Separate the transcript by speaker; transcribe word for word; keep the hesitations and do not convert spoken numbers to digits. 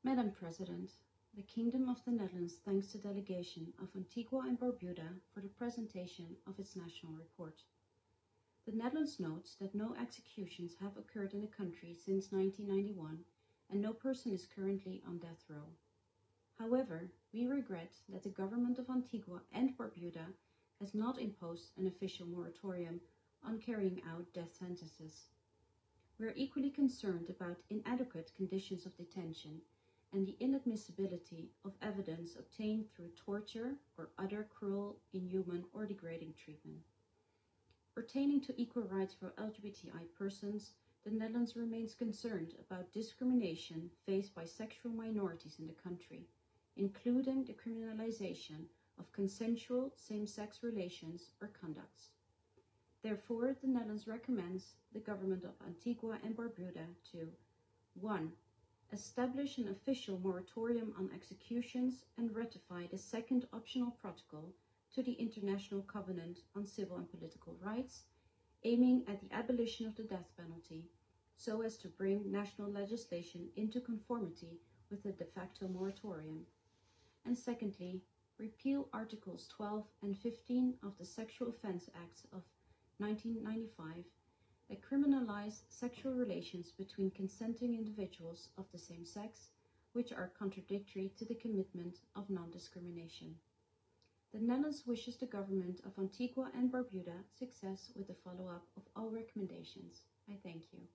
Speaker 1: Madam President, the Kingdom of the Netherlands thanks the delegation of Antigua and Barbuda for the presentation of its national report. The Netherlands notes that no executions have occurred in the country since nineteen ninety-one and no person is currently on death row. However, we regret that the government of Antigua and Barbuda has not imposed an official moratorium on carrying out death sentences. We are equally concerned about inadequate conditions of detention and the inadmissibility of evidence obtained through torture or other cruel, inhuman, or degrading treatment. Pertaining to equal rights for L G B T I persons, the Netherlands remains concerned about discrimination faced by sexual minorities in the country, including the criminalization of consensual same-sex relations or conducts. Therefore, the Netherlands recommends the government of Antigua and Barbuda to one Establish an official moratorium on executions and ratify the second optional protocol to the International Covenant on Civil and Political Rights, aiming at the abolition of the death penalty, so as to bring national legislation into conformity with the de facto moratorium. And secondly, repeal Articles twelve and fifteen of the Sexual Offence Act of nineteen ninety-five that criminalize sexual relations between consenting individuals of the same sex, which are contradictory to the commitment of non-discrimination. The Netherlands wishes the government of Antigua and Barbuda success with the follow-up of all recommendations. I thank you.